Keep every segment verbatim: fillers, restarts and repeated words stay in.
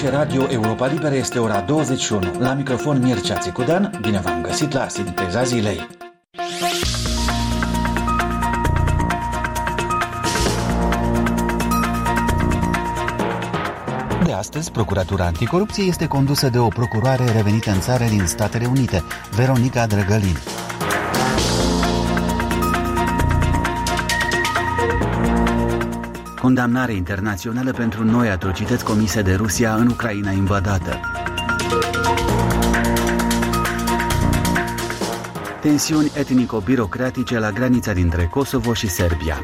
Radio Europa Liberă este ora douăzeci și unu. La microfon Mircea Țicudean, bine v-am găsit la Sinteza Zilei. De astăzi, Procuratura Anticorupție este condusă de o procuroare revenită în țară din Statele Unite, Veronica Drăgălin. Condamnare internațională pentru noi atrocități comise de Rusia în Ucraina invadată. Tensiuni etnico-birocratice la granița dintre Kosovo și Serbia.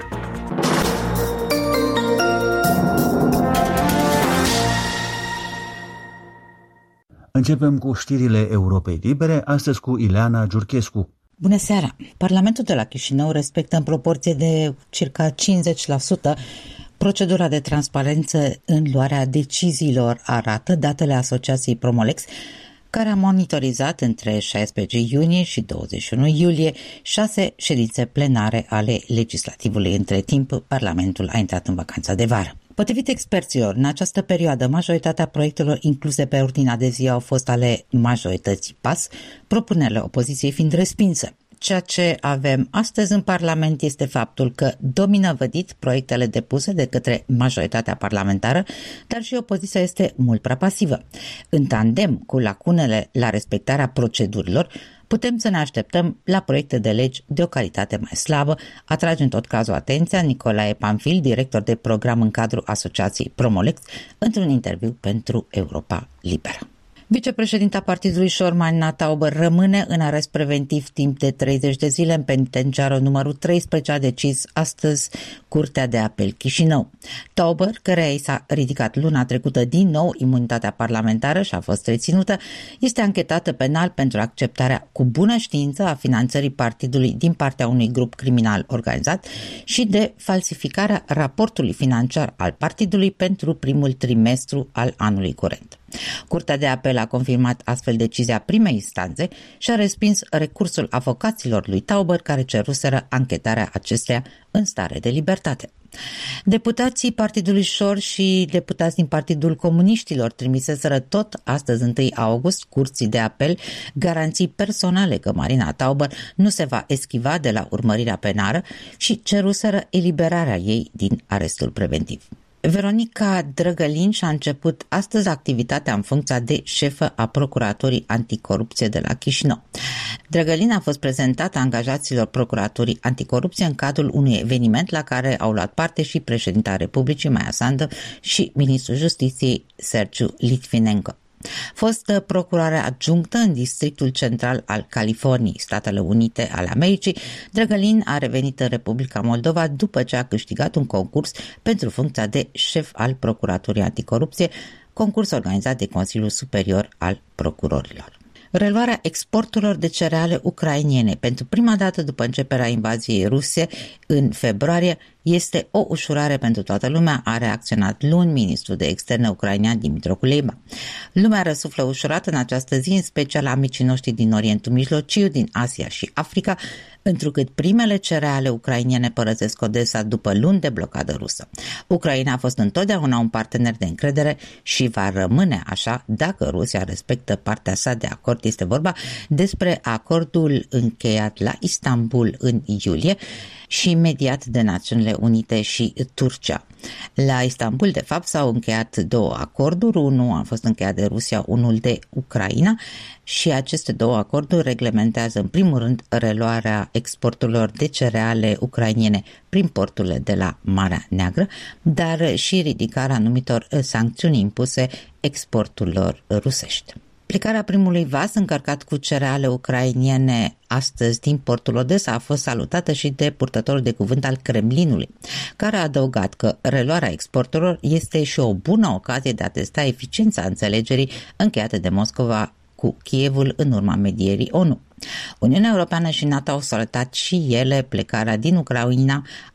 Începem cu știrile Europei Libere, astăzi cu Ileana Giurchescu. Bună seara! Parlamentul de la Chișinău respectă în proporție de circa cincizeci la sută procedura de transparență în luarea deciziilor, arată datele Asociației Promolex, care a monitorizat între șaisprezece iunie și douăzeci și unu iulie șase ședințe plenare ale legislativului. Între timp, Parlamentul a intrat în vacanța de vară. Potrivit experților, în această perioadă, majoritatea proiectelor incluse pe ordinea de zi au fost ale majorității P A S, propunerile opoziției fiind respinse. Ceea ce avem astăzi în Parlament este faptul că domină vădit proiectele depuse de către majoritatea parlamentară, dar și opoziția este mult prea pasivă. În tandem cu lacunele la respectarea procedurilor, putem să ne așteptăm la proiecte de legi de o calitate mai slabă, atrage în tot cazul atenția Nicolae Panfil, director de program în cadrul Asociației Promolex, într-un interviu pentru Europa Liberă. Vicepreședinta partidului Șor, Marina Tauber, rămâne în arest preventiv timp de treizeci de zile în penitenciarul numărul treisprezece, a decis astăzi Curtea de Apel Chișinău. Tauber, căreia i s-a ridicat luna trecută din nou imunitatea parlamentară și a fost reținută, este anchetată penal pentru acceptarea cu bună știință a finanțării partidului din partea unui grup criminal organizat și de falsificarea raportului financiar al partidului pentru primul trimestru al anului curent. Curtea de Apel a confirmat astfel decizia primei instanțe și a respins recursul avocaților lui Tauber, care ceruseră anchetarea acesteia în stare de libertate. Deputații Partidului Șor și deputați din Partidul Comuniștilor trimiseseră tot astăzi, întâi august, Curții de Apel garanții personale că Marina Tauber nu se va eschiva de la urmărirea penală și ceruseră eliberarea ei din arestul preventiv. Veronica Drăgălin și-a început astăzi activitatea în funcția de șefă a Procuraturii Anticorupție de la Chișinău. Drăgălin a fost prezentată angajaților Procuraturii Anticorupție în cadrul unui eveniment la care au luat parte și președinta Republicii Maia Sandu și ministrul Justiției Sergiu Litvinenko. Fostă procurare adjunctă în Districtul Central al Californiei, Statele Unite ale Americii, Drăgălin a revenit în Republica Moldova după ce a câștigat un concurs pentru funcția de șef al Procuraturii Anticorupție, concurs organizat de Consiliul Superior al Procurorilor. Reluarea exporturilor de cereale ucrainiene pentru prima dată după începerea invaziei ruse în februarie este o ușurare pentru toată lumea, a reacționat luni ministrul de externe ucrainean Dimitro Kuleba. Lumea răsuflă ușurat în această zi, în special amicii noștri din Orientul Mijlociu, din Asia și Africa, întrucât primele cereale ucrainiene părăsesc Odessa după luni de blocadă rusă. Ucraina a fost întotdeauna un partener de încredere și va rămâne așa dacă Rusia respectă partea sa de acord. Este vorba despre acordul încheiat la Istanbul în iulie și mediat de Națiunile Unite și Turcia. La Istanbul, de fapt, s-au încheiat două acorduri, unul a fost încheiat de Rusia, unul de Ucraina, și aceste două acorduri reglementează în primul rând reluarea exporturilor de cereale ucrainiene prin porturile de la Marea Neagră, dar și ridicarea anumitor sancțiuni impuse exporturilor rusești. Plecarea primului vas încărcat cu cereale ucrainiene astăzi din portul Odessa a fost salutată și de purtătorul de cuvânt al Kremlinului, care a adăugat că reluarea exporturilor este și o bună ocazie de a testa eficiența înțelegerii încheiate de Moscova cu Kievul în urma medierii ONU. Uniunea Europeană și NATO au salutat și ele plecarea din Ucraina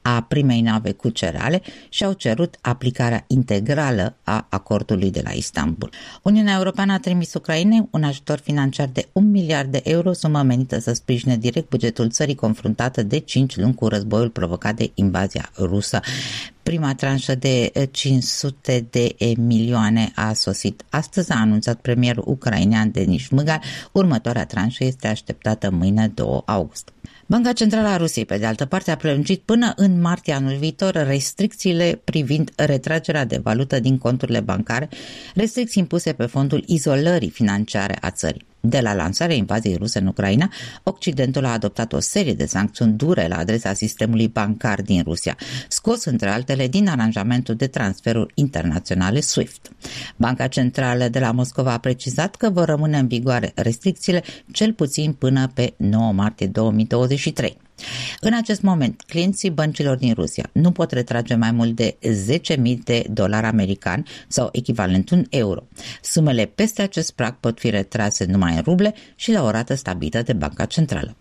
a primei nave cu cereale și au cerut aplicarea integrală a acordului de la Istanbul. Uniunea Europeană a trimis Ucrainei un ajutor financiar de un miliard de euro, sumă menită să sprijine direct bugetul țării confruntată de cinci luni cu războiul provocat de invazia rusă. Prima tranșă de cinci sute de milioane a sosit astăzi, a anunțat premierul ucrainean Denis Shmyhal. Următoarea tranșă este așteptată mâine, doi august. Banca Centrală a Rusiei, pe de altă parte, a prelungit până în martie anul viitor restricțiile privind retragerea de valută din conturile bancare, restricții impuse pe fondul izolării financiare a țării. De la lansarea invaziei ruse în Ucraina, Occidentul a adoptat o serie de sancțiuni dure la adresa sistemului bancar din Rusia, scos între altele din aranjamentul de transferuri internaționale SWIFT. Banca Centrală de la Moscova a precizat că vor rămâne în vigoare restricțiile cel puțin până pe nouă martie două mii douăzeci și trei. În acest moment, clienții băncilor din Rusia nu pot retrage mai mult de zece mii de dolari americani sau echivalentul în euro. Sumele peste acest prag pot fi retrase numai în ruble și la o rată stabilită de Banca Centrală.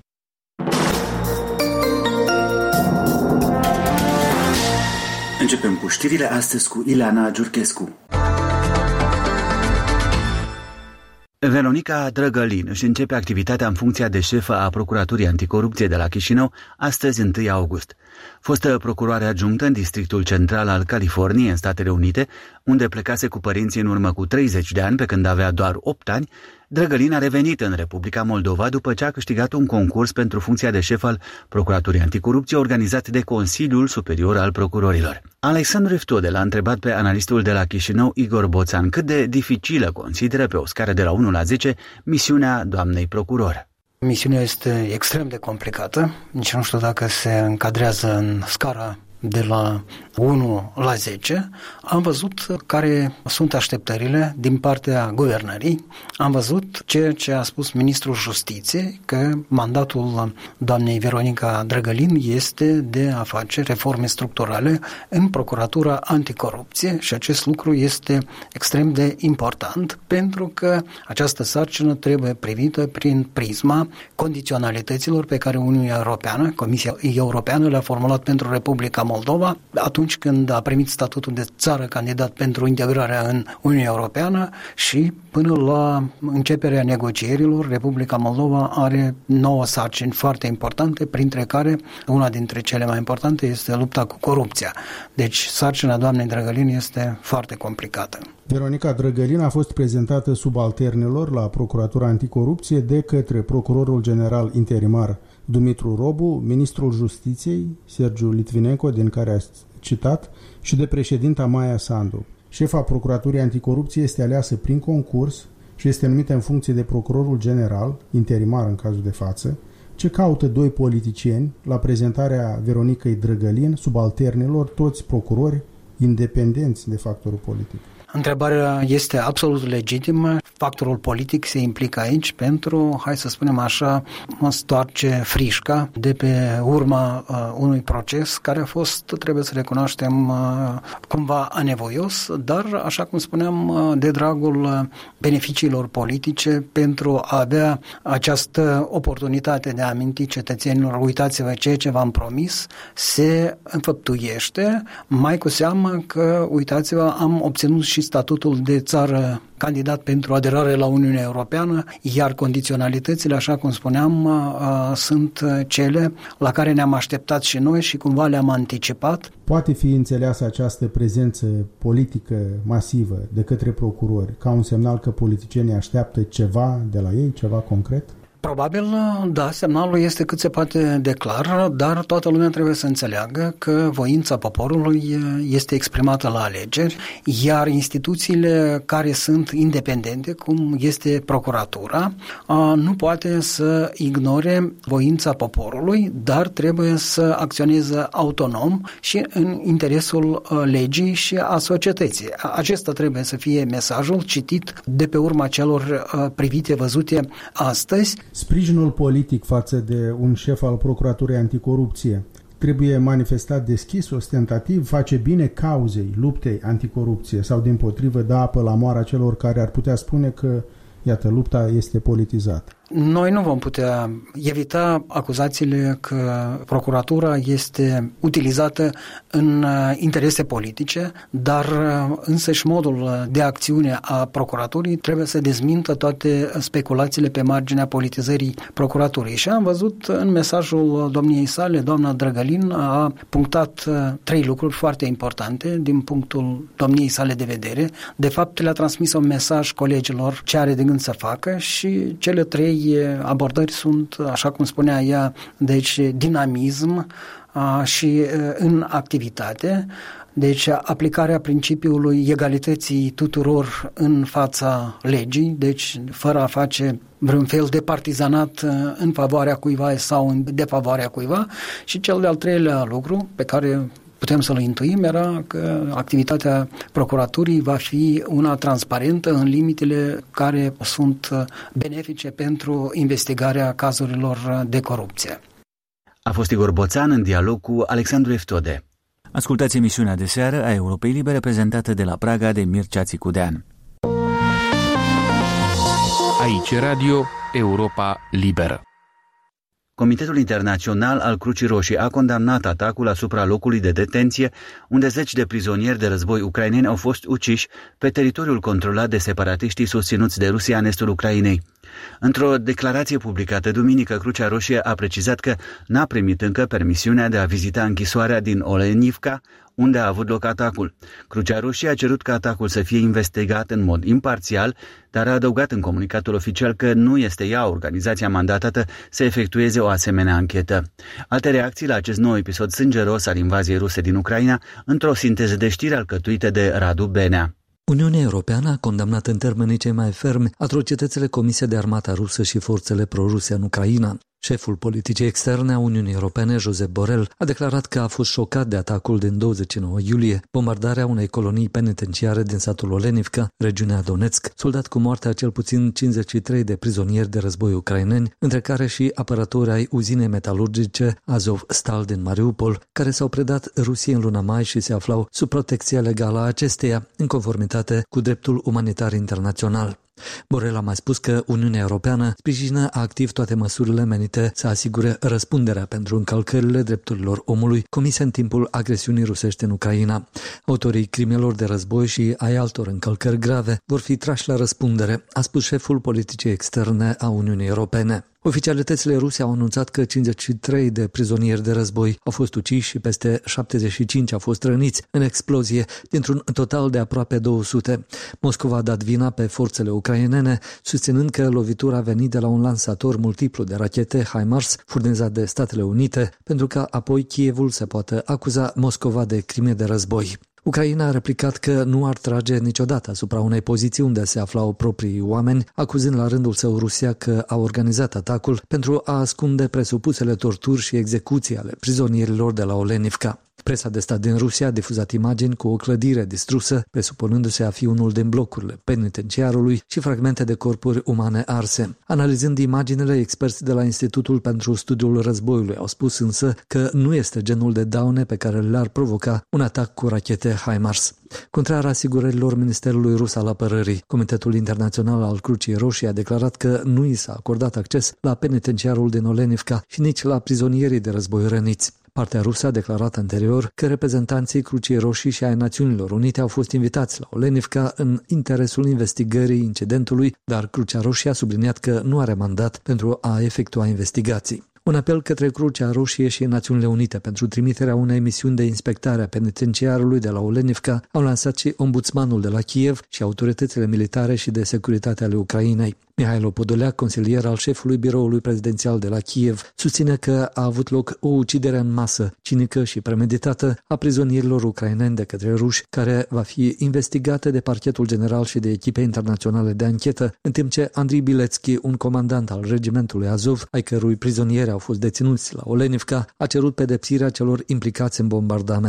Începem cu știrile astăzi cu Ileana Giurchescu. Veronica Drăgălin își începe activitatea în funcția de șefă a Procuraturii Anticorupție de la Chișinău, astăzi întâi august. Fostă procuroare adjunctă în Districtul Central al Californiei, în Statele Unite, unde plecase cu părinții în urmă cu treizeci de ani, pe când avea doar opt ani, Drăgălin a revenit în Republica Moldova după ce a câștigat un concurs pentru funcția de șef al Procuraturii Anticorupție organizat de Consiliul Superior al Procurorilor. Alexandru Iftodel a întrebat pe analistul de la Chișinău, Igor Boțan, cât de dificilă consideră pe o scară de la unu la zece misiunea doamnei procuror. Misiunea este extrem de complicată, nici nu știu dacă se încadrează în scara de la unu la zece, am văzut care sunt așteptările din partea guvernării, am văzut ceea ce a spus ministrul Justiției, că mandatul doamnei Veronica Drăgălin este de a face reforme structurale în Procuratura Anticorupție și acest lucru este extrem de important pentru că această sarcină trebuie privită prin prisma condiționalităților pe care Uniunea Europeană, Comisia Europeană le-a formulat pentru Republica Moldova atunci când a primit statutul de țară candidat pentru integrarea în Uniunea Europeană și până la începerea negocierilor, Republica Moldova are nouă sarcini foarte importante, printre care una dintre cele mai importante este lupta cu corupția. Deci sarcina doamnei Drăgălin este foarte complicată. Veronica Drăgălin a fost prezentată subalternilor la Procuratura Anticorupție de către Procurorul General Interimar Dumitru Robu, Ministrul Justiției Sergiu Litvinenko, din care a citat, și de președinta Maia Sandu. Șefa Procuraturii Anticorupție este aleasă prin concurs și este numită în funcție de Procurorul General, interimar în cazul de față, ce caută doi politicieni la prezentarea Veronicăi Drăgălin, subalternilor, toți procurori independenți de factorul politic. Întrebarea este absolut legitimă. Factorul politic se implică aici pentru, hai să spunem așa, a stoarce frișca de pe urma uh, unui proces care a fost, trebuie să recunoaștem, uh, cumva anevoios, dar, așa cum spuneam, uh, de dragul uh, beneficiilor politice pentru a avea această oportunitate de a aminti cetățenilor, uitați-vă ceea ce v-am promis, se înfăptuiește, mai cu seamă că, uitați-vă, am obținut și statutul de țară candidat pentru aderare la Uniunea Europeană, iar condiționalitățile, așa cum spuneam, sunt cele la care ne-am așteptat și noi și cumva le-am anticipat. Poate fi înțeleasă această prezență politică masivă de către procurori ca un semnal că politicienii așteaptă ceva de la ei, ceva concret? Probabil, da, semnalul este cât se poate de clar, dar toată lumea trebuie să înțeleagă că voința poporului este exprimată la alegeri, iar instituțiile care sunt independente, cum este procuratura, nu poate să ignore voința poporului, dar trebuie să acționeze autonom și în interesul legii și a societății. Acesta trebuie să fie mesajul citit de pe urma celor privite, văzute astăzi. Sprijinul politic față de un șef al Procuraturii Anticorupție trebuie manifestat deschis, ostentativ, face bine cauzei, luptei anticorupție sau dimpotrivă dă apă la moara celor care ar putea spune că, iată, lupta este politizată. Noi nu vom putea evita acuzațiile că procuratura este utilizată în interese politice, dar însăși modul de acțiune a procuraturii trebuie să dezmintă toate speculațiile pe marginea politizării procuraturii. Și am văzut în mesajul domniei sale, doamna Drăgălin a punctat trei lucruri foarte importante din punctul domniei sale de vedere. De fapt, le-a transmis un mesaj colegilor ce are de gând să facă și cele trei abordări sunt, așa cum spunea ea, deci dinamism a, și a, în activitate, deci aplicarea principiului egalității tuturor în fața legii, deci fără a face vreun fel de partizanat în favoarea cuiva sau în defavoarea cuiva. Și cel de-al treilea lucru pe care putem să-l intuim era că activitatea procuraturii va fi una transparentă în limitele care sunt benefice pentru investigarea cazurilor de corupție. A fost Igor Boțan în dialog cu Alexandru Eftode. Ascultați emisiunea de seară a Europei Libere prezentată de la Praga de Mircea Țicudean. Aici Radio Europa Liberă. Comitetul Internațional al Crucii Roșii a condamnat atacul asupra locului de detenție unde zeci de prizonieri de război ucraineni au fost uciși pe teritoriul controlat de separatiștii susținuți de Rusia în estul Ucrainei. Într-o declarație publicată duminică, Crucea Roșie a precizat că n-a primit încă permisiunea de a vizita închisoarea din Olenivka, unde a avut loc atacul. Crucea Roșie a cerut ca atacul să fie investigat în mod imparțial, dar a adăugat în comunicatul oficial că nu este ea organizația mandatată să efectueze o asemenea anchetă. Alte reacții la acest nou episod sângeros al invaziei ruse din Ucraina, într-o sinteză de știri alcătuită de Radu Benea. Uniunea Europeană a condamnat în termenii cei mai fermi atrocitățile comise de armata rusă și forțele pro-ruse în Ucraina. Șeful politicii externe a Uniunii Europene, Josep Borrell, a declarat că a fost șocat de atacul din douăzeci și nouă iulie, bombardarea unei colonii penitenciare din satul Olenivka, regiunea Donetsk, soldat cu moartea cel puțin cincizeci și trei de prizonieri de război ucraineni, între care și apărători ai uzinei metalurgice Azovstal din Mariupol, care s-au predat Rusiei în luna mai și se aflau sub protecția legală a acesteia, în conformitate cu dreptul umanitar internațional. Borrell a mai spus că Uniunea Europeană sprijină activ toate măsurile menite să asigure răspunderea pentru încălcările drepturilor omului comise în timpul agresiunii rusești în Ucraina. Autorii crimelor de război și ai altor încălcări grave vor fi trași la răspundere, a spus șeful politicii externe a Uniunii Europene. Oficialitățile ruse au anunțat că cincizeci și trei de prizonieri de război au fost uciși și peste șaptezeci și cinci au fost răniți în explozie, dintr-un total de aproape două sute. Moscova a dat vina pe forțele ucrainene, susținând că lovitura a venit de la un lansator multiplu de rachete HIMARS furnizat de Statele Unite, pentru că apoi Kievul se poate acuza Moscova de crime de război. Ucraina a replicat că nu ar trage niciodată asupra unei poziții unde se aflau proprii oameni, acuzând la rândul său Rusia că a organizat atacul pentru a ascunde presupusele torturi și execuții ale prizonierilor de la Olenivka. Presa de stat din Rusia a difuzat imagini cu o clădire distrusă, presupunându-se a fi unul din blocurile penitenciarului și fragmente de corpuri umane arse. Analizând imaginile, experți de la Institutul pentru Studiul Războiului au spus însă că nu este genul de daune pe care le-ar provoca un atac cu rachete HIMARS. Contrar asigurărilor Ministerului Rus al Apărării, Comitetul Internațional al Crucii Roșii a declarat că nu i s-a acordat acces la penitenciarul din Olenivka și nici la prizonierii de război răniți. Partea rusă a declarat anterior că reprezentanții Crucii Roșii și ai Națiunilor Unite au fost invitați la Olenivka în interesul investigării incidentului, dar Crucea Roșie a subliniat că nu are mandat pentru a efectua investigații. Un apel către Crucea Roșie și Națiunile Unite pentru trimiterea unei misiuni de inspectare a penitenciarului de la Olenivka au lansat și ombudsmanul de la Kiev și autoritățile militare și de securitate ale Ucrainei. Mihailo Podolea, consilier al șefului biroului prezidențial de la Kiev, susține că a avut loc o ucidere în masă, cinică și premeditată a prizonierilor ucraineni de către ruși, care va fi investigată de Parchetul General și de echipe internaționale de anchetă, în timp ce Andrei Biletski, un comandant al regimentului Azov, ai cărui prizonieri au fost deținuți la Olenivka, a cerut pedepsirea celor implicați în bombardament.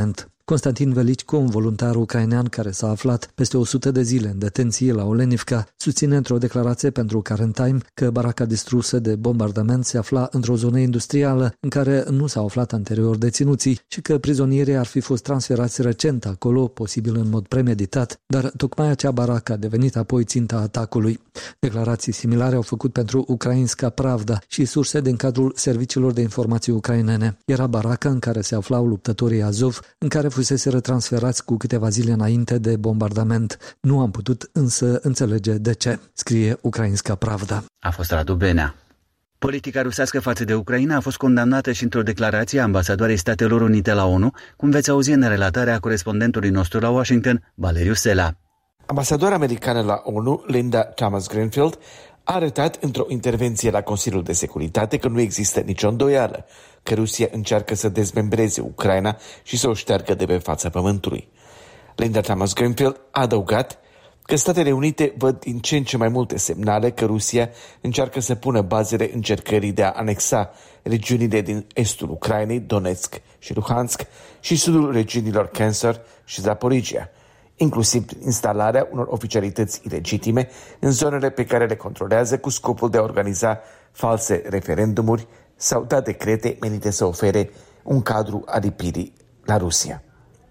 Constantin Veliccu, un voluntar ucrainean care s-a aflat peste o sută de zile în detenție la Olenivka, susține într-o declarație pentru Current Time că baraca distrusă de bombardament se afla într-o zonă industrială în care nu s-au aflat anterior deținuții și că prizonierii ar fi fost transferați recent acolo, posibil în mod premeditat, dar tocmai acea baracă a devenit apoi ținta atacului. Declarații similare au făcut pentru Ukrainska Pravda și surse din cadrul serviciilor de informații ucrainene. Era baraca în care se aflau luptătorii Azov, în care fuseseră transferați cu câteva zile înainte de bombardament. Nu am putut însă înțelege de ce, scrie Ukrainska Pravda. A fost Radu Benea. Politica rusească față de Ucraina a fost condamnată și într-o declarație a ambasadoarei Statelor Unite la ONU, cum veți auzi în relatarea corespondentului nostru la Washington, Valeriu Sela. Ambasadoarea americană la ONU, Linda Thomas-Greenfield, a arătat într-o intervenție la Consiliul de Securitate că nu există nicio îndoială că Rusia încearcă să dezmembreze Ucraina și să o șteargă de pe fața pământului. Linda Thomas-Greenfield a adăugat că Statele Unite văd din ce în ce mai multe semnale că Rusia încearcă să pună bazele încercării de a anexa regiunile din estul Ucrainei, Donetsk și Luhansk, și sudul regiunilor Kherson și Zaporizhia, inclusiv instalarea unor oficialități ilegitime în zonele pe care le controlează cu scopul de a organiza false referendumuri sau da decrete menite să ofere un cadru alipirii la Rusia.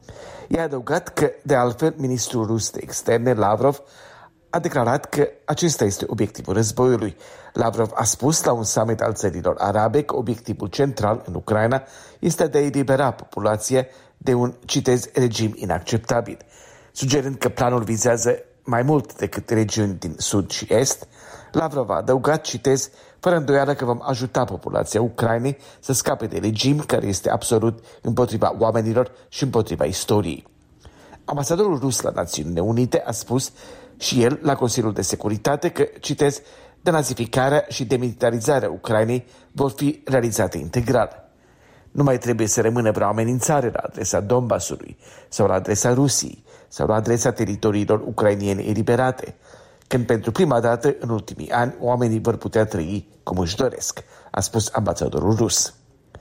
I-a adăugat că, de altfel, ministrul rus de externe, Lavrov, a declarat că acesta este obiectivul războiului. Lavrov a spus la un summit al țărilor arabe că obiectivul central în Ucraina este de a elibera populația de un, citez, regim inacceptabil, sugerând că planul vizează mai mult decât regiuni din sud și est. Lavrov a adăugat, citez, fără îndoială că vom ajuta populația Ucrainei să scape de regim care este absolut împotriva oamenilor și împotriva istoriei. Ambasadorul rus la Națiunile Unite a spus și el la Consiliul de Securitate că, citez, denazificarea și demilitarizarea Ucrainei vor fi realizate integral. Nu mai trebuie să rămână vreo amenințare la adresa Donbasului sau la adresa Rusiei sau la adresa teritoriilor ucrainiene eliberate, când pentru prima dată în ultimii ani oamenii vor putea trăi cum își doresc, a spus ambasadorul rus.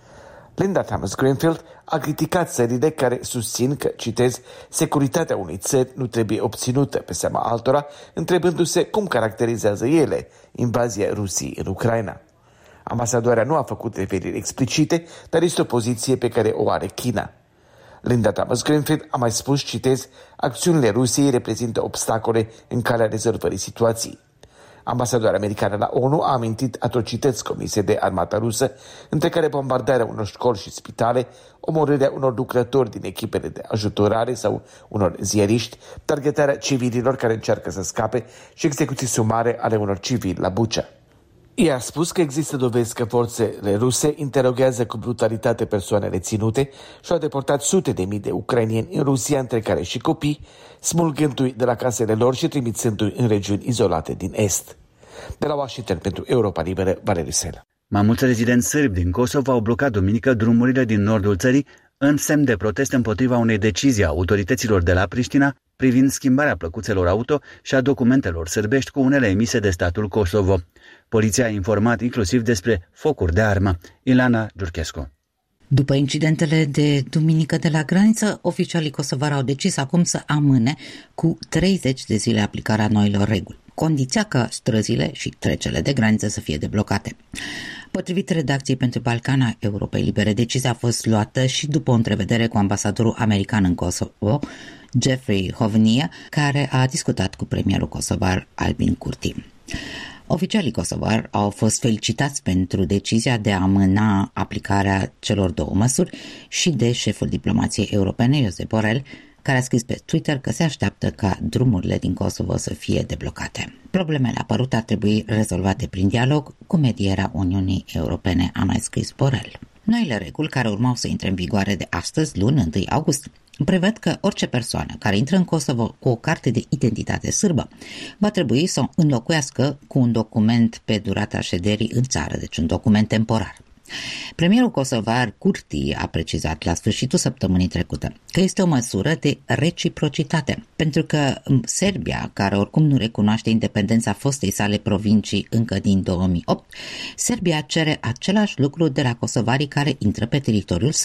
Linda Thomas-Greenfield a criticat țările care susțin că, citez, securitatea unei țări nu trebuie obținută pe seama altora, întrebându-se cum caracterizează ele invazia Rusiei în Ucraina. Ambasadoarea nu a făcut referiri explicite, dar este o poziție pe care o are China. Linda Thomas-Greenfield a mai spus, citez, acțiunile Rusiei reprezintă obstacole în calea rezolvării situației. Ambasadoarea americană la ONU a amintit atrocități comise de armata rusă, între care bombardarea unor școli și spitale, omorârea unor lucrători din echipele de ajutorare sau unor ziariști, targetarea civililor care încearcă să scape și execuții sumare ale unor civili la Bucha. Ea a spus că există dovezi că forțele ruse interoghează cu brutalitate persoane reținute și au deportat sute de mii de ucrainieni în Rusia, între care și copii, smulgându-i de la casele lor și trimițându-i în regiuni izolate din Est. De la Washington pentru Europa Liberă, Valeriu Sela. Mai mulți rezidenți sârbi din Kosovo au blocat duminică drumurile din nordul țării în semn de protest împotriva unei decizii a autorităților de la Priștina privind schimbarea plăcuțelor auto și a documentelor sârbești cu unele emise de statul Kosovo. Poliția a informat inclusiv despre focuri de armă. Ilana Giurchescu. După incidentele de duminică de la graniță, oficialii kosovari au decis acum să amâne cu treizeci de zile aplicarea noilor reguli, condiția ca străzile și trecerile de graniță să fie deblocate. Potrivit redacției pentru Balcana Europei Libere, decizia a fost luată și după o întrevedere cu ambasadorul american în Kosovo, Jeffrey Hovnia, care a discutat cu premierul kosovar Albin Kurti. Oficialii kosovari au fost felicitați pentru decizia de a amâna aplicarea celor două măsuri și de șeful diplomației europene, Josep Borrell, care a scris pe Twitter că se așteaptă ca drumurile din Kosovo să fie deblocate. Problemele apărute ar trebui rezolvate prin dialog cu medierea Uniunii Europene, a mai scris Borrell. Noile reguli, care urmau să intre în vigoare de astăzi, luni, întâi august, prevăd că orice persoană care intră în Kosovo cu o carte de identitate sârbă va trebui să o înlocuiască cu un document pe durata șederii în țară, deci un document temporar. Premierul kosovar Kurti a precizat la sfârșitul săptămânii trecute că este o măsură de reciprocitate, pentru că Serbia, care oricum nu recunoaște independența fostei sale provincii încă din două mii opt, Serbia cere același lucru de la kosovarii care intră pe teritoriul său.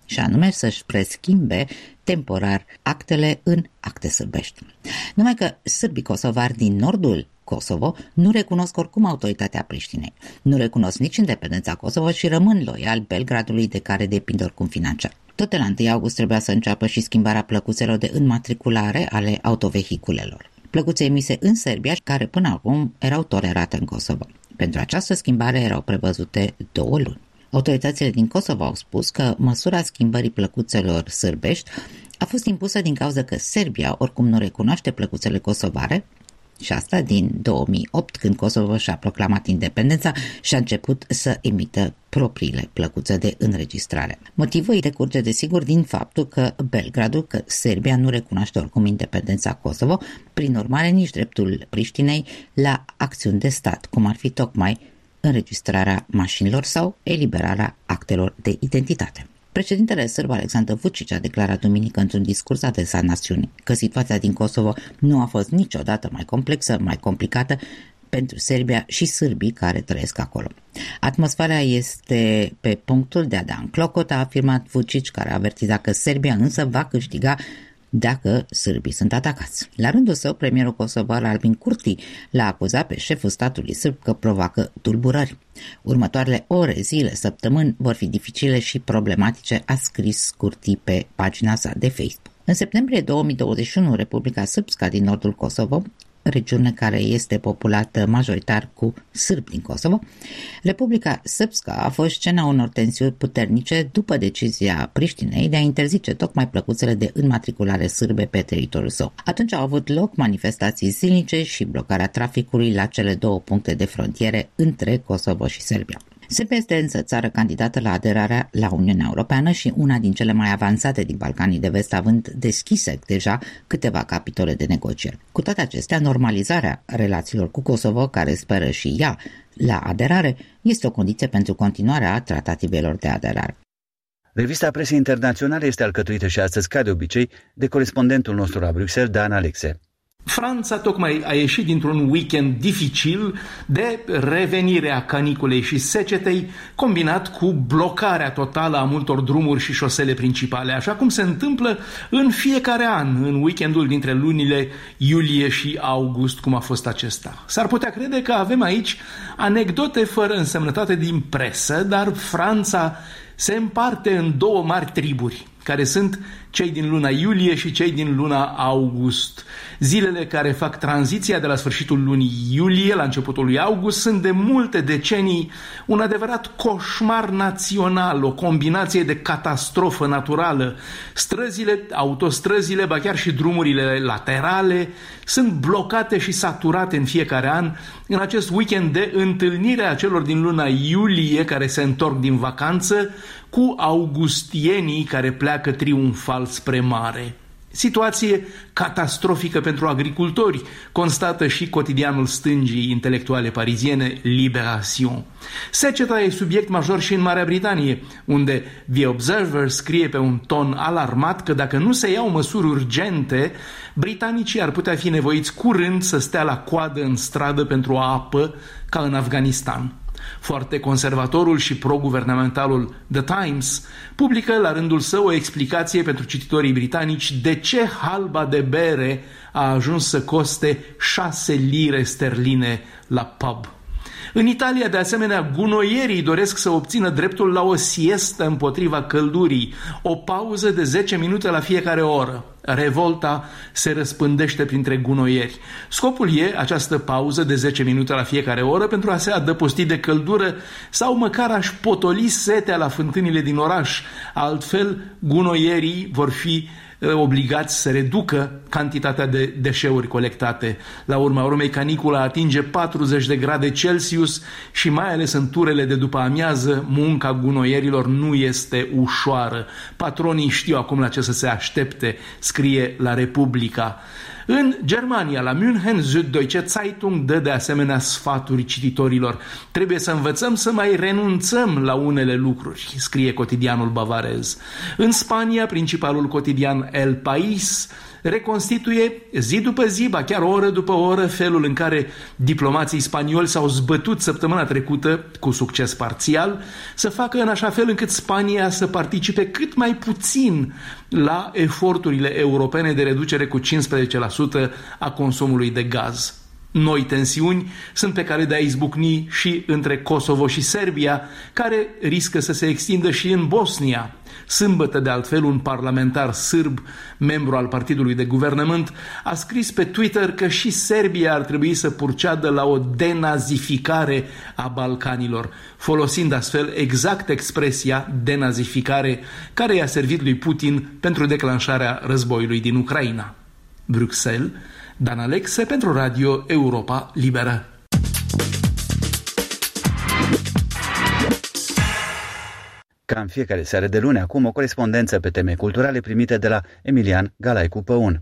și anume să-și preschimbe temporar actele în acte sârbești. Numai că sârbii kosovari din nordul Kosovo nu recunosc oricum autoritatea Priștinei, nu recunosc nici independența Kosovo și rămân loiali Belgradului, de care depind oricum financiar. Tot de la întâi august trebuia să înceapă și schimbarea plăcuțelor de înmatriculare ale autovehiculelor. Plăcuțe emise în Serbia, care până acum erau tolerate în Kosovo. Pentru această schimbare erau prevăzute două luni. Autoritățile din Kosovo au spus că măsura schimbării plăcuțelor sârbești a fost impusă din cauza că Serbia oricum nu recunoaște plăcuțele kosovare, și asta din două mii opt, când Kosovo și-a proclamat independența și a început să emită propriile plăcuțe de înregistrare. Motivul îi decurge desigur din faptul că Belgradul, că Serbia nu recunoaște oricum independența Kosovo, prin urmare nici dreptul Priștinei la acțiuni de stat, cum ar fi tocmai înregistrarea mașinilor sau eliberarea actelor de identitate. Președintele sârb Aleksandar Vučić a declarat duminică într-un discurs adresat națiunii că situația din Kosovo nu a fost niciodată mai complexă, mai complicată pentru Serbia și sârbii care trăiesc acolo. Atmosfera este pe punctul de a da în clocot, a afirmat Vučić, care a avertizat că Serbia însă va câștiga dacă sârbii sunt atacați. La rândul său, premierul kosovar Albin Kurti l-a acuzat pe șeful statului sârb că provoacă tulburări. Următoarele ore, zile, săptămâni vor fi dificile și problematice, a scris Kurti pe pagina sa de Facebook. În septembrie două mii douăzeci și unu, Republica Srpska din nordul Kosovo, regiune care este populată majoritar cu sârbi din Kosovo, Republica Srpska a fost scena unor tensiuni puternice după decizia Priștinei de a interzice tocmai plăcuțele de înmatriculare sârbe pe teritoriul său. Atunci au avut loc manifestații zilnice și blocarea traficului la cele două puncte de frontiere între Kosovo și Serbia. Serbia este însă țară candidată la aderarea la Uniunea Europeană și una din cele mai avansate din Balcanii de Vest, având deschise deja câteva capitole de negocieri. Cu toate acestea, normalizarea relațiilor cu Kosovo, care speră și ea la aderare, este o condiție pentru continuarea tratativelor de aderare. Revista presei internaționale este alcătuită și astăzi, ca de obicei, de corespondentul nostru la Bruxelles, Dan Alexe. Franța tocmai a ieșit dintr-un weekend dificil de revenire a caniculei și secetei, combinat cu blocarea totală a multor drumuri și șosele principale, așa cum se întâmplă în fiecare an, în weekendul dintre lunile iulie și august, cum a fost acesta. S-ar putea crede că avem aici anecdote fără însemnătate din presă, dar Franța se împarte în două mari triburi, care sunt cei din luna iulie și cei din luna august. Zilele care fac tranziția de la sfârșitul lunii iulie la începutul lui august sunt de multe decenii un adevărat coșmar național, o combinație de catastrofă naturală. Străzile, autostrăzile, ba chiar și drumurile laterale sunt blocate și saturate în fiecare an în acest weekend de întâlnire a celor din luna iulie care se întorc din vacanță cu augustienii care pleacă triumfal spre mare. Situație catastrofică pentru agricultori, constată și cotidianul stângii intelectuale pariziene Libération. Seceta e subiect major și în Marea Britanie, unde The Observer scrie pe un ton alarmat că dacă nu se iau măsuri urgente, britanicii ar putea fi nevoiți curând să stea la coadă în stradă pentru apă, ca în Afganistan. Foarte conservatorul și pro-guvernamentalul The Times publică la rândul său o explicație pentru cititorii britanici de ce halba de bere a ajuns să coste șase lire sterline la pub. În Italia, de asemenea, gunoierii doresc să obțină dreptul la o siestă împotriva căldurii, o pauză de zece minute la fiecare oră. Revolta se răspândește printre gunoieri. Scopul e această pauză de zece minute la fiecare oră pentru a se adăposti de căldură sau măcar a-și potoli setea la fântânile din oraș. Altfel, gunoierii vor fi obligați să reducă cantitatea de deșeuri colectate. La urma urmei, canicula atinge patruzeci de grade Celsius și mai ales în turele de după amiază, munca gunoierilor nu este ușoară. Patronii știu acum la ce să se aștepte, scrie la Republica. În Germania, la München, Süddeutsche Zeitung dă de asemenea sfaturi cititorilor. Trebuie să învățăm să mai renunțăm la unele lucruri, scrie cotidianul bavarez. În Spania, principalul cotidian El País reconstituie zi după zi, ba chiar oră după oră, felul în care diplomații spanioli s-au zbătut săptămâna trecută, cu succes parțial, să facă în așa fel încât Spania să participe cât mai puțin la eforturile europene de reducere cu cincisprezece la sută a consumului de gaz. Noi tensiuni sunt pe care de a izbucni și între Kosovo și Serbia, care riscă să se extindă și în Bosnia. Sâmbătă, de altfel, un parlamentar sârb, membru al partidului de guvernământ, a scris pe Twitter că și Serbia ar trebui să purceadă la o denazificare a Balcanilor, folosind astfel exact expresia denazificare care i-a servit lui Putin pentru declanșarea războiului din Ucraina. Bruxelles, Dan Alexe pentru Radio Europa Liberă. Ca în fiecare seară de luni, acum o corespondență pe teme culturale primite de la Emilian Galaicu Păun.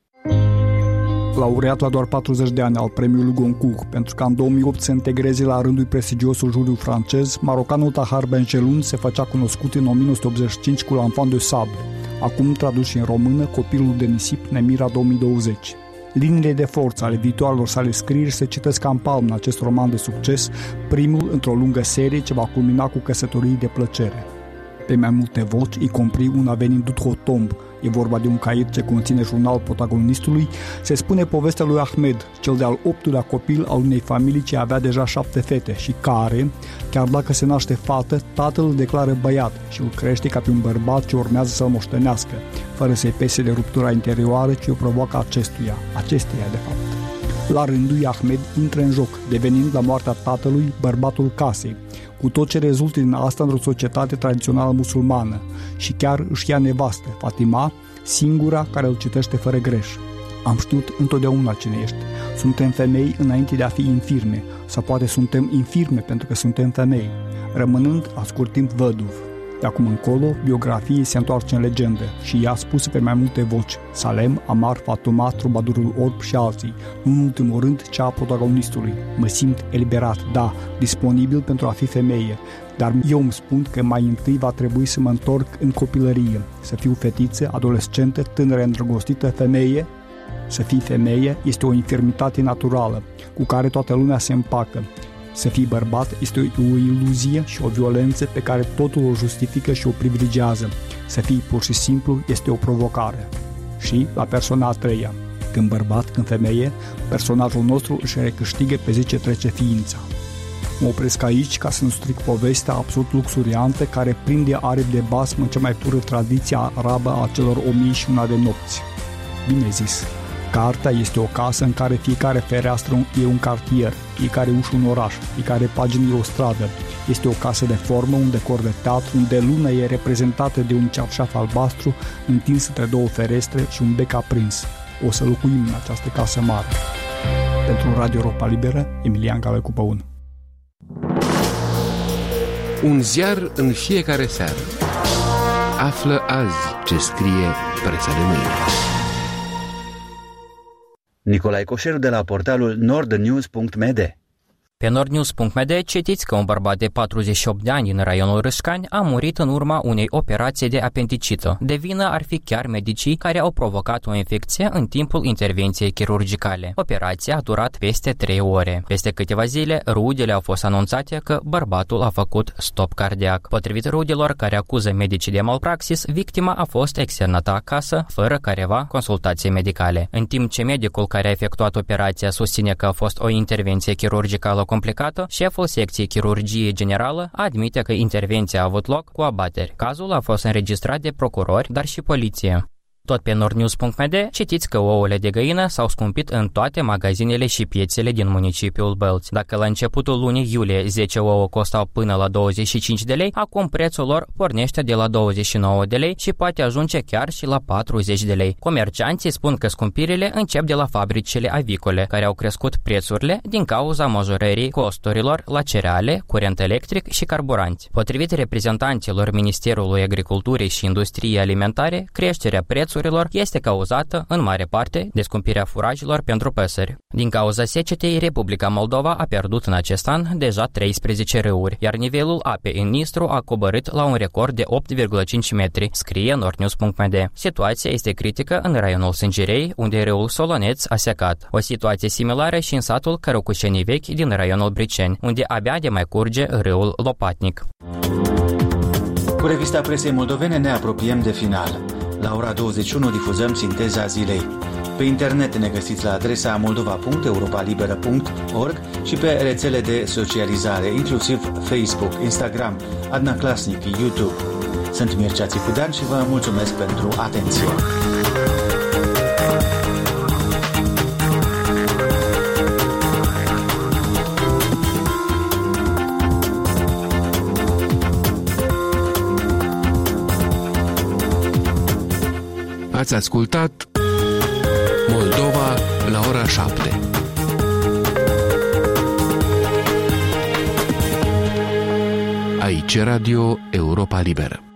Laureat la doar patruzeci de ani al premiului Goncourt, pentru că în două mii opt se integreze la rândul prestigiosul juriu francez, marocanul Tahar Benjeloun se făcea cunoscut în o mie nouă sute optzeci și cinci cu L'Enfant de Sable, acum tradus și în română Copilul de nisip, Nemira două mii douăzeci. Liniile de forță ale viitoarelor sale scrieri se citesc ca în palm în acest roman de succes, primul într-o lungă serie ce va culmina cu Căsătorii de plăcere. Pe mai multe voci, y compris una venind d'outre-tombe, e vorba de un caiet ce conține jurnal protagonistului, se spune povestea lui Ahmed, cel de-al optulea copil al unei familii ce avea deja șapte fete și care, chiar dacă se naște fată, tatăl îl declară băiat și îl crește ca pe un bărbat ce urmează să-l moștenească, fără să-i pese de ruptura interioară ce o provoacă acestuia, acesteia de fapt. La rândul lui Ahmed intră în joc, devenind la moartea tatălui bărbatul casei, cu tot ce rezultă din asta într-o societate tradițională musulmană și chiar își ia nevastă, Fatima, singura care îl citește fără greș. Am știut întotdeauna cine ești. Suntem femei înainte de a fi infirme, sau poate suntem infirme pentru că suntem femei, rămânând la scurt timp văduv. De acum încolo, biografiei se întoarce în legendă și ea spusă pe mai multe voci, Salem, Amar, Fatuma, Trubadurul Orb și alții, nu în ultimul rând cea a protagonistului. Mă simt eliberat, da, disponibil pentru a fi femeie, dar eu îmi spun că mai întâi va trebui să mă întorc în copilărie, să fiu fetiță, adolescentă, tânără, îndrăgostită, femeie. Să fii femeie este o infirmitate naturală, cu care toată lumea se împacă. Să fii bărbat este o iluzie și o violență pe care totul o justifică și o privilegiază. Să fii pur și simplu este o provocare. Și la persoana a treia, când bărbat, când femeie, personajul nostru își recâștigă pe zi ce trece ființa. Mă opresc aici ca să nu stric povestea absolut luxuriantă care prinde aripi de basm în cea mai pură tradiția arabă a celor o mie și una de nopți. Bine zis! Cartea este o casă în care fiecare fereastră e un cartier, fiecare ușă un oraș, fiecare pagină e o stradă. Este o casă de formă, un decor de teatru, unde luna e reprezentată de un cearșaf albastru întins între două ferestre și un bec aprins. O să locuim în această casă mare. Pentru Radio Europa Liberă, Emilian Galaicu Păun. Un ziar în fiecare seară. Află azi ce scrie presa de mâine. Nicolae Coșeru de la portalul nordnews punct m d. Pe nordnews punct m d citiți că un bărbat de patruzeci și opt de ani din raionul Râșcani a murit în urma unei operații de apendicită. De vină ar fi chiar medicii care au provocat o infecție în timpul intervenției chirurgicale. Operația a durat peste trei ore. Peste câteva zile, rudele au fost anunțate că bărbatul a făcut stop cardiac. Potrivit rudelor care acuză medicii de malpraxis, victima a fost externată acasă, fără careva consultații medicale. În timp ce medicul care a efectuat operația susține că a fost o intervenție chirurgicală complicată, șeful secției chirurgie generală admite că intervenția a avut loc cu abateri. Cazul a fost înregistrat de procurori, dar și poliție. Tot pe nordnews punct m d citiți că ouăle de găină s-au scumpit în toate magazinele și piețele din municipiul Bălți. Dacă la începutul lunii iulie zece ouă costau până la douăzeci și cinci de lei, acum prețul lor pornește de la douăzeci și nouă de lei și poate ajunge chiar și la patruzeci de lei. Comercianții spun că scumpirile încep de la fabricile avicole, care au crescut prețurile din cauza majorării costurilor la cereale, curent electric și carburanți. Potrivit reprezentanților Ministerului Agriculturii și Industriei Alimentare, creșterea prețurilor pădurilor este cauzată, în mare parte, de scumpirea furajelor pentru păsări. Din cauza secetei, Republica Moldova a pierdut în acest an deja treisprezece râuri, iar nivelul apei în Nistru a coborât la un record de opt virgulă cinci metri, scrie nordnews punct m d. Situația este critică în raionul Sângerei, unde râul Soloneț a secat. O situație similară și în satul Cărucușenii Vechi din raionul Briceni, unde abia de mai curge râul Lopatnic. Cu revista presei moldovene ne apropiem de final. La ora douăzeci și unu difuzăm sinteza zilei. Pe internet ne găsiți la adresa moldova punct europalibera punct org și pe rețele de socializare, inclusiv Facebook, Instagram, Adna Klasnic, YouTube. Sunt Mircea Țicudean și vă mulțumesc pentru atenție. Ați ascultat Moldova la ora șapte. Aici Radio Europa Liberă.